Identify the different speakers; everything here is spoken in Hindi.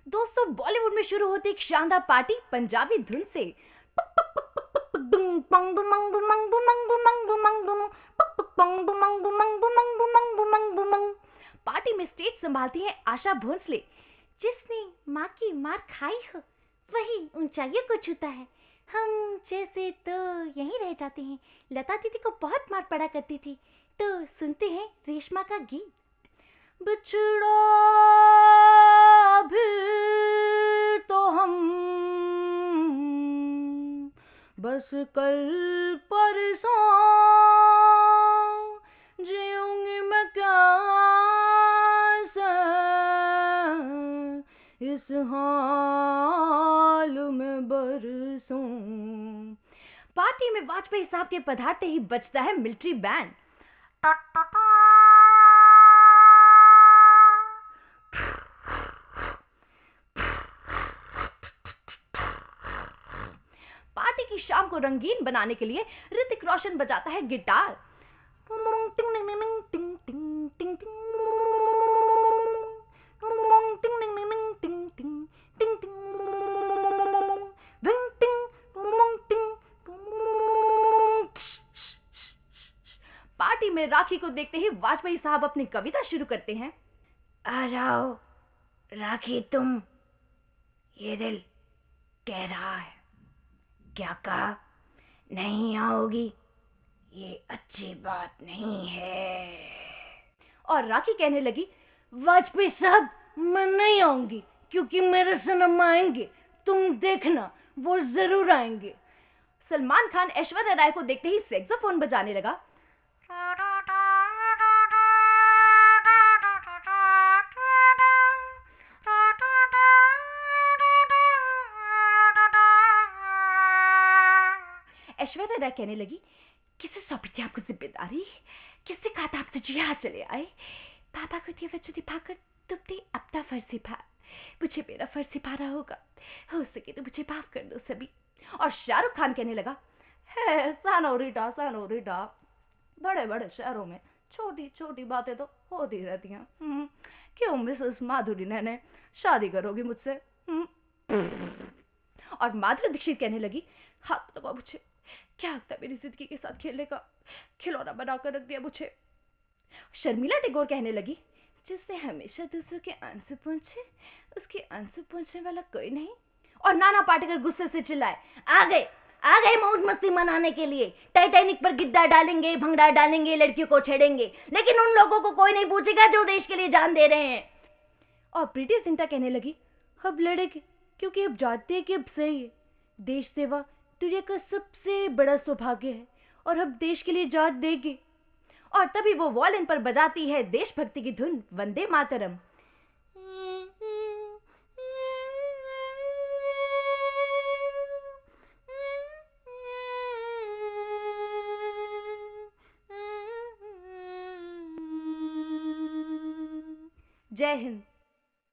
Speaker 1: दोस्तों, बॉलीवुड में शुरू होती एक शानदार पार्टी पंजाबी धुन से। पार्टी में स्टेज संभालती है आशा भोसले। जिसने माँ की मार खाई हो वही ऊंचाइयों को छूता है। हम जैसे तो यहीं रह जाते हैं। लता दीदी को बहुत मार पड़ा करती थी। तो सुनते हैं रेशमा का गीत। बिछड़ा भी तो हम बस कल परसों, जीऊंगी मैं कैसे इस हाल में बरसों। पार्टी में वाजपेयी साहब के पधारते ही बजता है मिलिट्री बैंड। पार्टी की शाम को रंगीन बनाने के लिए ऋतिक रोशन बजाता है गिटार। पार्टी में राखी को देखते ही वाजपेयी साहब अपनी कविता शुरू करते हैं। आ जाओ राखी तुम, ये दिल कह रहा है। क्या कहा? नहीं आओगी? ये अच्छी बात नहीं है। और राखी कहने लगी, वाजपेयी साहब मैं नहीं आऊंगी क्योंकि मेरे सनम आएंगे, तुम देखना वो जरूर आएंगे। सलमान खान ऐश्वर्या राय को देखते ही सैक्सोफोन बजाने लगा। ऐश्वर्या राय कहने लगी, किसे सौंपी थी आपको जिम्मेदारी? किसने कहा था आप तुझे यहाँ चले आए? पापा को दिए वचन दिखाकर तुमने अपना फर्ज निभा, मुझे मेरा फर्ज निभाना होगा। हो सके तो मुझे माफ कर दो सभी। और शाहरुख खान कहने लगा, है सानोरिटा सानोरिटा, बड़े बड़े शहरों में छोटी छोटी बातें तो होती रहती हैं। क्यों मिसेस माधुरी ने शादी करोगी मुझसे? और माधुरी दीक्षित कहने लगी, हाथ दबा मुझे, क्या लगता है मेरी जिंदगी के साथ खेलने का खिलौना बनाकर रख दिया मुझे। शर्मिला टैगोर कहने लगी, जिससे हमेशा दूसरों के आंसू पहुंचे उसके आंसू पहुंचने वाला कोई नहीं। और नाना पाटेकर गुस्से से चिल्लाए, आ गए मौज मस्ती मनाने के लिए। टाइटैनिक पर गिद्दा डालेंगे, भंगड़ा डालेंगे, लड़कियों को छेड़ेंगे, लेकिन उन लोगों को कोई नहीं पूछेगा जो देश के लिए जान दे रहे हैं। और प्रीति जिंटा कहने लगी, अब लड़ेगी क्योंकि अब जानते हैं कि अब सही है। देश सेवा दुनिया का सबसे बड़ा सौभाग्य है और अब देश के लिए जान देगी। और तभी वो वॉलिन पर बजाती है देशभक्ति की धुन, वंदे मातरम। जय हिंद।